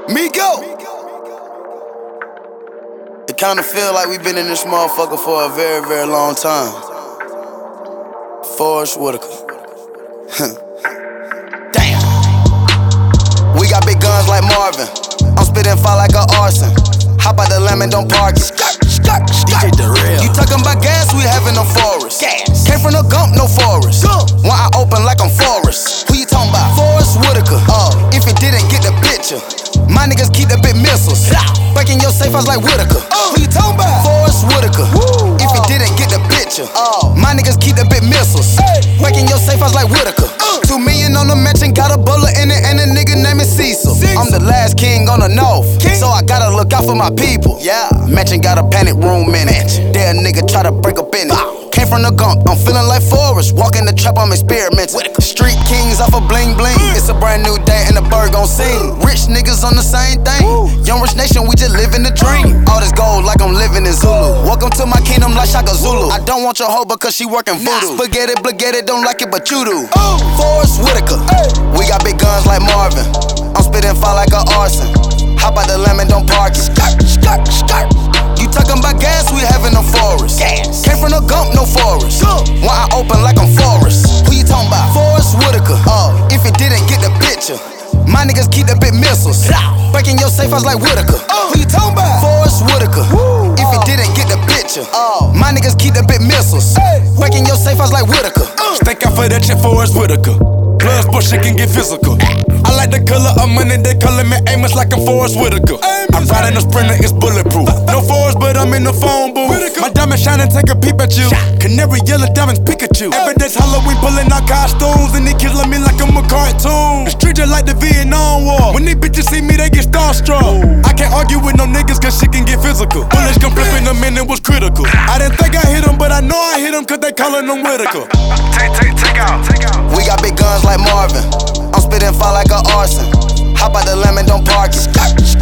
Me go. It kinda feel like we've been in this motherfucker for a very, very long time. Forrest Whitaker. Damn. We got big guns like Marvin. I'm spitting fire like a arson. Hop out the lamb and don't park it. DJ Darrell. You talking about gas, we having no forest. Gas. Came from no gump, no forest. One eye open like I'm Forrest. Who you talking about? Forrest Whitaker. If it didn't get the picture, my niggas keep the big missiles. Breaking your safe house like Whitaker. Who you talking about? Forrest Whitaker. If it didn't get the picture, my niggas keep the big missiles. Breaking your safe house like Whitaker. 2 million on the mansion, got a bullet in it, and a nigga named Cecil. I'm the last king on the north, so I gotta look out for my people. Yeah, mansion got a panic room in it. There a nigga try to break up in it. Came from the gump, I'm feeling like Forrest. Walking the trap, I'm experimenting. Street kings off of bling bling. It's a brand new day and the bird gon' sing. Rich niggas on the same thing. Young rich nation, we just living the dream. All this gold like I'm living in Zulu. Welcome to my kingdom like Shaka Zulu. I don't want your hoe because she working voodoo. Spaghetti, don't like it but you do. Forrest Whitaker. We got big guns like Marvin. I'm spitting fire like a arson. Hop out the lamb and don't park it. You talking about gas, we having no forest. Came from no gump, no forest. One eye open like I'm Forrest. Who you talking about? Forrest Whitaker. If it didn't get the picture, my niggas keep the big missiles. Breaking your safe house like Whitaker. Who you talking about? Forrest Whitaker. If it didn't get the picture, my niggas keep the big missiles. Breaking your safe house like Whitaker. Thank God for that shit, Forrest Whitaker. Plus, but shit can get physical. I like the color of money, they calling me Amos like I'm Forrest Whitaker. I'm riding a Sprinter, it's bulletproof. No Forrest, but I'm in the phone booth. My diamond shining, take a peep at you. Canary yellow diamonds, Pikachu. Every day's Halloween, pulling out costumes, and they killing me like I'm a cartoon. The street just like the Vietnam War. When these bitches see me, they get starstruck. I can't argue with no niggas, cause shit can get physical. Bullets come flipping them in, it was critical. I didn't think I hit him, but I know I hit him, cause they calling him Whitaker. Take out. We got big guns like Marvin. I'm spitting fire like a arson. Hop out the lamb and don't park it.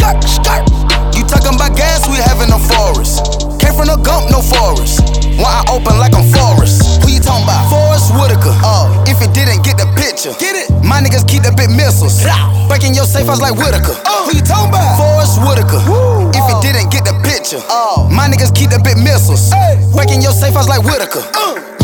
You talking about gas, we having no forest. Came from no gump, no forest. One eye open like I'm Forrest. Who you talking about? Forrest Whitaker. If it didn't get the picture, my niggas keep the big missiles. Breaking your safe house like Whitaker. Who you talking about? Forrest Whitaker. If it didn't get the picture, my niggas keep the big missiles. Breaking your safe house like Whitaker.